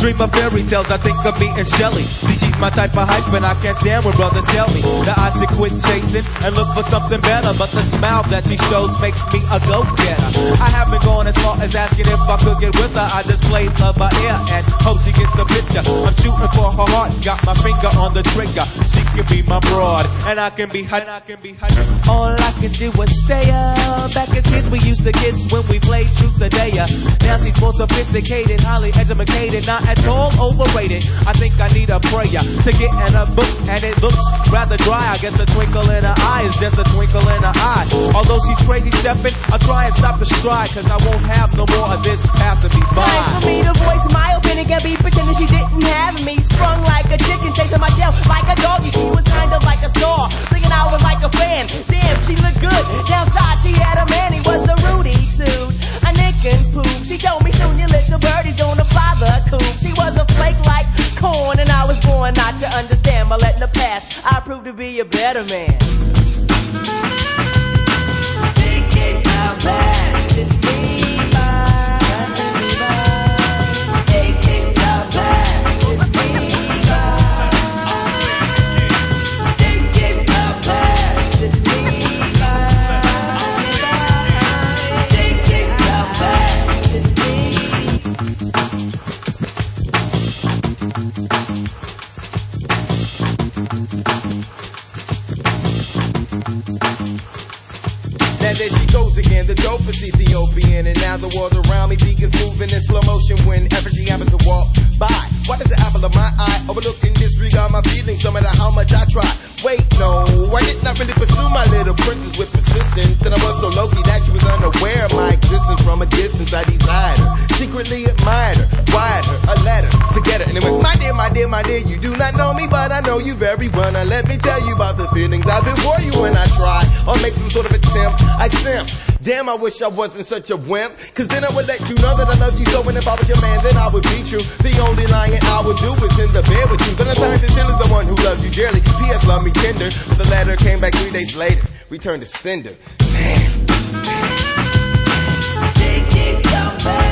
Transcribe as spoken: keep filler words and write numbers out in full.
Dream of fairy tales, I think of me and Shelly. See, she's my type of hype, and I can't stand when brothers tell me that I should quit chasing and look for something better. But the smile that she shows makes me a go-getter. I haven't gone as far as asking if I could get with her. I just played love by ear and hope she gets the picture. I'm shooting for her heart, got my finger on the trigger. She can be my broad, and I can be hot, and I can be hot. All I can do is stay up. Back as kids, we used to kiss when we played truth or dare. Now she's more sophisticated, highly educated, not at all overrated. I think I need a prayer to get in a book, and it looks rather dry. I guess a twinkle in her eye is just a twinkle in her eye. Although she's crazy stepping, I'll try and stop the stride, cause I won't have no more of this passing me by. Time for me to voice my opinion, can be pretending she didn't have me. Sprung like a chicken, chasing my tail like a doggy. She was kind of like a star, thinking I was like a fan. Damn, she looked good. Downside, she had a man, he was the Rudy suit. A nick and poop. She told me soon your little birdie's gonna fly the coop. She was a flake like corn, and I was born not to understand. But letting the past, I proved to be a better man. Think it's how bad it be. There she goes again, the dopest Ethiopian. And now the world around me begins moving in slow motion whenever she happens to walk by. Why does the apple of my eye overlook and disregard my feelings no matter how much I try? Wait, no, I did not really pursue my little princess with persistence. And I was so low-key that she was unaware of my existence. From a distance I desired her, secretly admired her, wired her a letter to get her. And it went, my dear, my dear, my dear, you do not know me, but I know you very well. Now let me tell you about the feelings I've been for you when I try or make some sort of attempt. I simp. Damn, I wish I wasn't such a wimp, cause then I would let you know that I love you so. And if I was your man, then I would be true. The only lying I would do is in the bed with you. Valentine's is still the one who loves you dearly. P S love me tender, but the letter came back three days later, returned to sender. Damn. Damn.